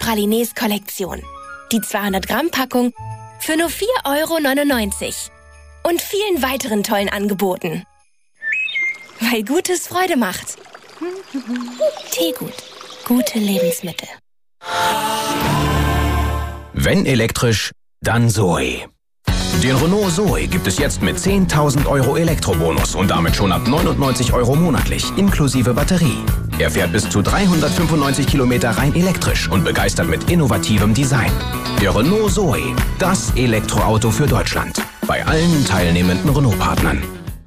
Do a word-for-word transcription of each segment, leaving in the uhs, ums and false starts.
Pralines-Kollektion. Die zweihundert Gramm Packung für nur vier Euro neunundneunzig. Und vielen weiteren tollen Angeboten. Weil Gutes Freude macht. Teegut. Gute Lebensmittel. Wenn elektrisch, dann Zoe. Den Renault Zoe gibt es jetzt mit zehntausend Euro Elektrobonus und damit schon ab neunundneunzig Euro monatlich, inklusive Batterie. Er fährt bis zu dreihundertfünfundneunzig Kilometer rein elektrisch und begeistert mit innovativem Design. Der Renault Zoe, das Elektroauto für Deutschland. Bei allen teilnehmenden Renault-Partnern.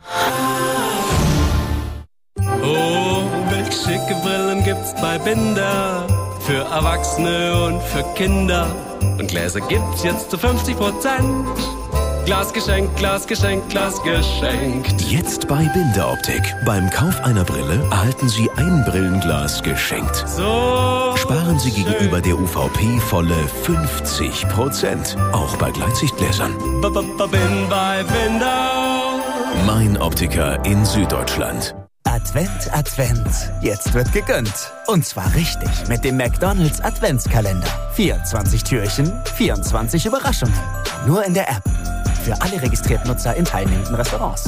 Oh, welch schicke Brillen gibt's bei Binder. Für Erwachsene und für Kinder. Und Gläser gibt's jetzt zu fünfzig Prozent. Glas geschenkt, Glas geschenkt, Glas geschenkt. Jetzt bei Binder Optik. Beim Kauf einer Brille erhalten Sie ein Brillenglas geschenkt. So Sparen Sie schön. gegenüber der U V P volle fünfzig Prozent. Auch bei Gleitsichtgläsern. Bin bei Binder. Mein Optiker in Süddeutschland. Advent, Advent. Jetzt wird gegönnt. Und zwar richtig mit dem McDonald's Adventskalender. vierundzwanzig Türchen, vierundzwanzig Überraschungen. Nur in der App. Für alle registrierten Nutzer in teilnehmenden Restaurants.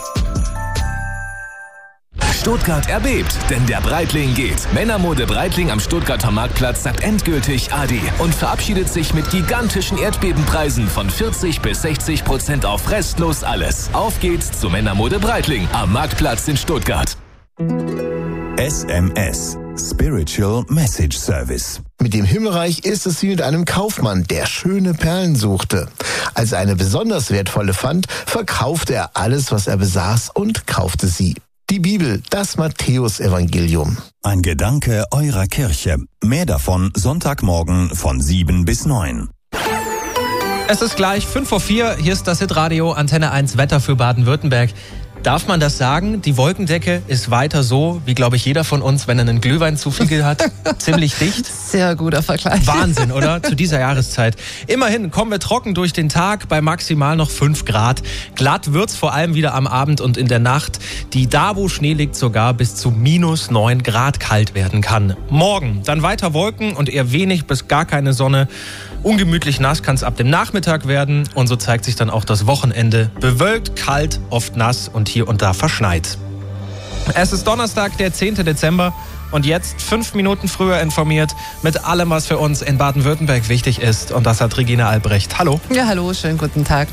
Stuttgart erbebt, denn der Breitling geht. Männermode Breitling am Stuttgarter Marktplatz sagt endgültig Adi und verabschiedet sich mit gigantischen Erdbebenpreisen von vierzig bis sechzig Prozent auf restlos alles. Auf geht's zu Männermode Breitling am Marktplatz in Stuttgart. S M S, Spiritual Message Service. Mit dem Himmelreich ist es wie mit einem Kaufmann, der schöne Perlen suchte. Als er eine besonders wertvolle fand, verkaufte er alles, was er besaß und kaufte sie. Die Bibel, das Matthäusevangelium. Ein Gedanke eurer Kirche. Mehr davon Sonntagmorgen von sieben bis neun. Es ist gleich fünf vor vier. Hier ist das Hitradio Antenne eins Wetter für Baden-Württemberg. Darf man das sagen? Die Wolkendecke ist weiter so, wie, glaube ich, jeder von uns, wenn er einen Glühwein zu viel hat. Ziemlich dicht. Sehr guter Vergleich. Wahnsinn, oder? Zu dieser Jahreszeit. Immerhin kommen wir trocken durch den Tag bei maximal noch fünf Grad. Glatt wird's vor allem wieder am Abend und in der Nacht, die da, wo Schnee liegt, sogar bis zu minus neun Grad kalt werden kann. Morgen dann weiter Wolken und eher wenig bis gar keine Sonne. Ungemütlich nass kann es ab dem Nachmittag werden und so zeigt sich dann auch das Wochenende. Bewölkt, kalt, oft nass und hier und da verschneit. Es ist Donnerstag, der zehnten Dezember und jetzt fünf Minuten früher informiert mit allem, was für uns in Baden-Württemberg wichtig ist. Und das hat Regina Albrecht. Hallo. Ja, hallo, schönen guten Tag.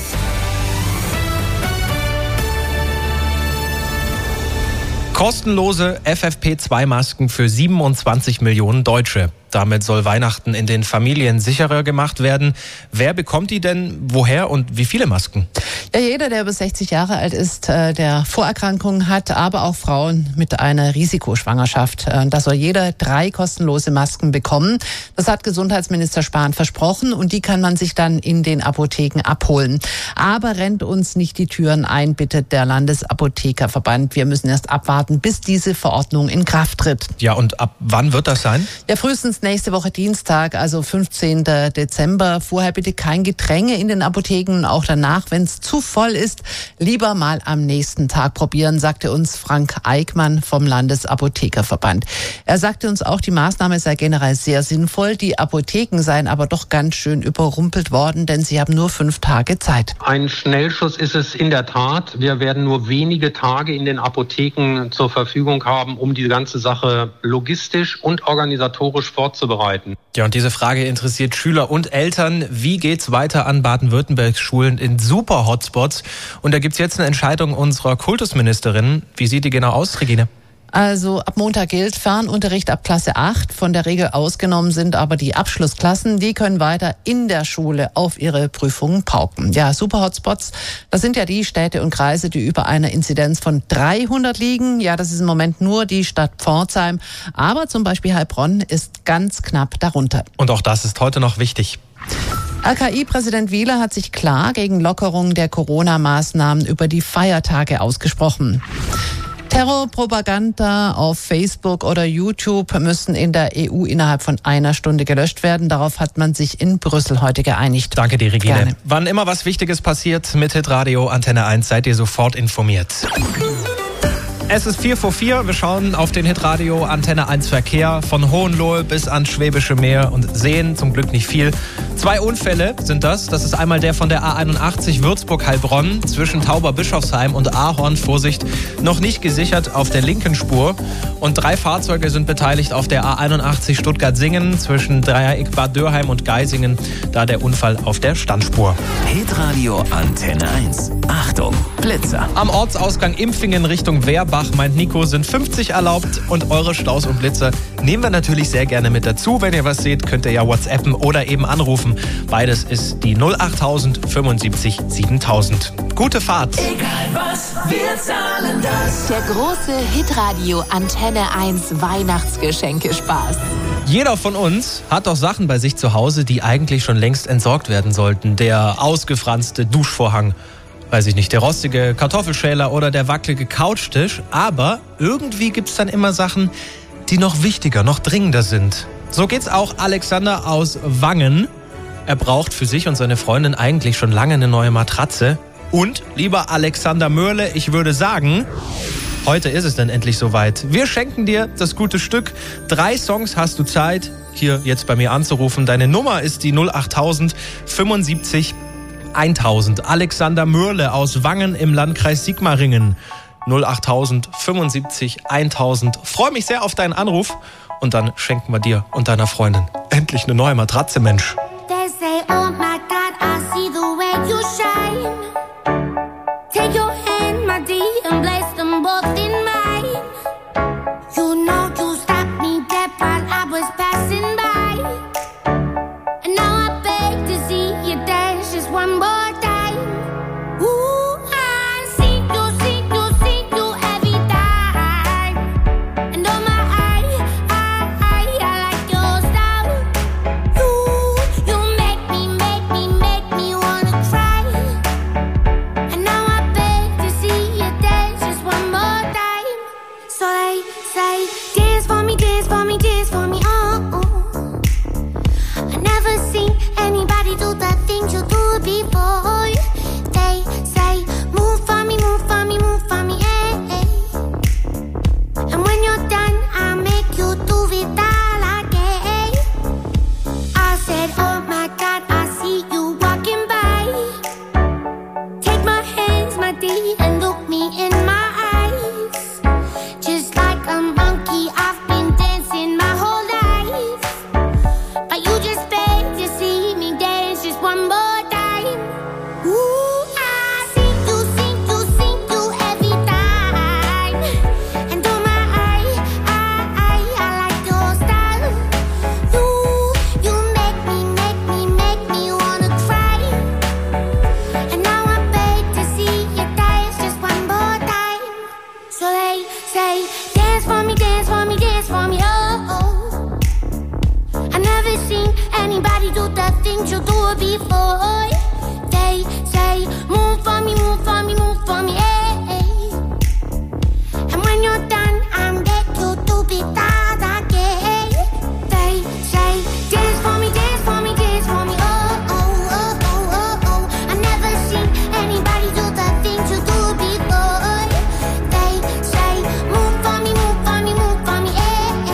Kostenlose F F P zwei Masken für siebenundzwanzig Millionen Deutsche. Damit soll Weihnachten in den Familien sicherer gemacht werden. Wer bekommt die denn, woher und wie viele Masken? Ja, jeder, der über sechzig Jahre alt ist, der Vorerkrankungen hat, aber auch Frauen mit einer Risikoschwangerschaft. Da soll jeder drei kostenlose Masken bekommen. Das hat Gesundheitsminister Spahn versprochen und die kann man sich dann in den Apotheken abholen. Aber rennt uns nicht die Türen ein, bittet der Landesapothekerverband. Wir müssen erst abwarten, bis diese Verordnung in Kraft tritt. Ja, und ab wann wird das sein? Ja, frühestens nächste Woche Dienstag, also fünfzehnten Dezember. Vorher bitte kein Gedränge in den Apotheken, auch danach, wenn es zu voll ist, lieber mal am nächsten Tag probieren, sagte uns Frank Eickmann vom Landesapothekerverband. Er sagte uns auch, die Maßnahme sei generell sehr sinnvoll, die Apotheken seien aber doch ganz schön überrumpelt worden, denn sie haben nur fünf Tage Zeit. Ein Schnellschuss ist es in der Tat. Wir werden nur wenige Tage in den Apotheken zur Verfügung haben, um die ganze Sache logistisch und organisatorisch vorzubereiten. Ja, und diese Frage interessiert Schüler und Eltern. Wie geht's weiter an Baden-Württembergs Schulen in Super-Hotspots? Und da gibt's jetzt eine Entscheidung unserer Kultusministerin. Wie sieht die genau aus, Regine? Also ab Montag gilt Fernunterricht ab Klasse acht. Von der Regel ausgenommen sind aber die Abschlussklassen. Die können weiter in der Schule auf ihre Prüfungen pauken. Ja, Super-Hotspots, das sind ja die Städte und Kreise, die über einer Inzidenz von dreihundert liegen. Ja, das ist im Moment nur die Stadt Pforzheim. Aber zum Beispiel Heilbronn ist ganz knapp darunter. Und auch das ist heute noch wichtig. R K I-Präsident Wieler hat sich klar gegen Lockerung der Corona-Maßnahmen über die Feiertage ausgesprochen. Terrorpropaganda auf Facebook oder YouTube müssen in der E U innerhalb von einer Stunde gelöscht werden. Darauf hat man sich in Brüssel heute geeinigt. Danke dir, Regine. Gerne. Wann immer was Wichtiges passiert mit Hitradio Antenne eins, seid ihr sofort informiert. Es ist vier vor vier. Wir schauen auf den Hitradio Antenne eins Verkehr von Hohenlohe bis ans Schwäbische Meer und sehen zum Glück nicht viel. Zwei Unfälle sind das. Das ist einmal der von der A einundachtzig Würzburg-Heilbronn zwischen Tauber-Bischofsheim und Ahorn. Vorsicht, noch nicht gesichert auf der linken Spur. Und drei Fahrzeuge sind beteiligt auf der A einundachtzig Stuttgart-Singen zwischen Dreieck Bad Dürheim und Geisingen. Da der Unfall auf der Standspur. Hitradio Antenne eins. Achtung, Blitzer. Am Ortsausgang Impfingen Richtung Wehrbach, meint Nico, sind fünfzig erlaubt und eure Staus und Blitzer nehmen wir natürlich sehr gerne mit dazu. Wenn ihr was seht, könnt ihr ja WhatsAppen oder eben anrufen. Beides ist die null achttausend fünfundsiebzig siebentausend. Gute Fahrt. Egal was, wir zahlen das. Der große Hitradio Antenne eins Weihnachtsgeschenkespaß. Jeder von uns hat doch Sachen bei sich zu Hause, die eigentlich schon längst entsorgt werden sollten. Der ausgefranste Duschvorhang, weiß ich nicht, der rostige Kartoffelschäler oder der wackelige Couchtisch. Aber irgendwie gibt's dann immer Sachen, die noch wichtiger, noch dringender sind. So geht's auch Alexander aus Wangen. Er braucht für sich und seine Freundin eigentlich schon lange eine neue Matratze. Und, lieber Alexander Mörle, ich würde sagen, heute ist es dann endlich soweit. Wir schenken dir das gute Stück. Drei Songs hast du Zeit, hier jetzt bei mir anzurufen. Deine Nummer ist die null achttausend fünfundsiebzig eintausend. Alexander Mörle aus Wangen im Landkreis Sigmaringen. null achttausend fünfundsiebzig eintausend. Freue mich sehr auf deinen Anruf und dann schenken wir dir und deiner Freundin endlich eine neue Matratze, Mensch. They say, oh my God, I see the way you shine. Take your hand, my dear, and place them both in mine. You know you stopped me dead while I was passing by. And now I beg to see you dance just one more time. Ooh, I see you, see you, see you every time. And oh my, I, I, I, I like your style. You, you make me, make me, make me wanna cry. And now I beg to see you dance just one more time. So they say, dance for me, dance for me, dance for me, oh, oh. I never seen anybody do the things you do before. They say, move for me, move for me, move for me, eh, eh. And when you're done, I'll make you do it all again. I said, oh my God, I see you walking by. Take my hands, my dear, and look me in my eyes. Just like a monkey, I've been dancing my whole life. But you just beg to see me dance just one more time. Ooh, I see you, see you, see you every time. And oh my, I, I, I, I like your style. You, you make me, make me, make me wanna cry. And now I beg to see you dance just one more time. So they say, dance for me, dance for me, dance for me, oh, oh. I never seen anybody do the things you do before. They say, move for me, move for me, move for me, eh, eh. And when you're done, I'll make you do it all again. They say, dance for me, dance for me, dance for me, oh, oh, oh, oh, oh, oh. I never seen anybody do the things you do before. They say, move for me, move for me, move for me, eh,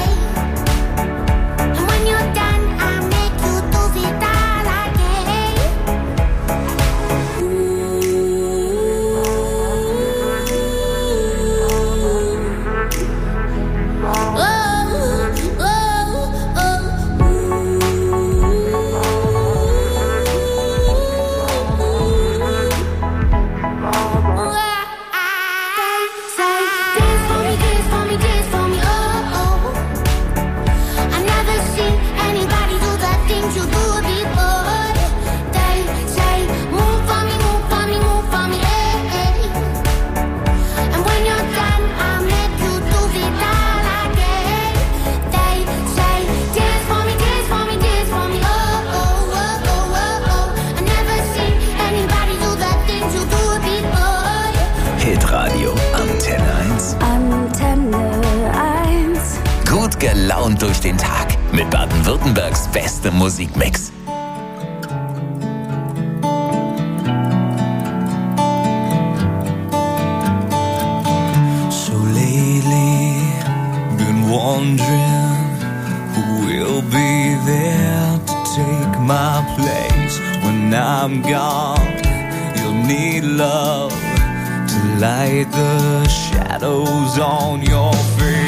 eh. And when you're done, I'll make you do it all again. Hitradio Antenne eins. Antenne eins. Gut gelaunt durch den Tag mit Baden-Württembergs bestem Musikmix. So late my place when I'm gone. You'll need love to light the shadows on your face.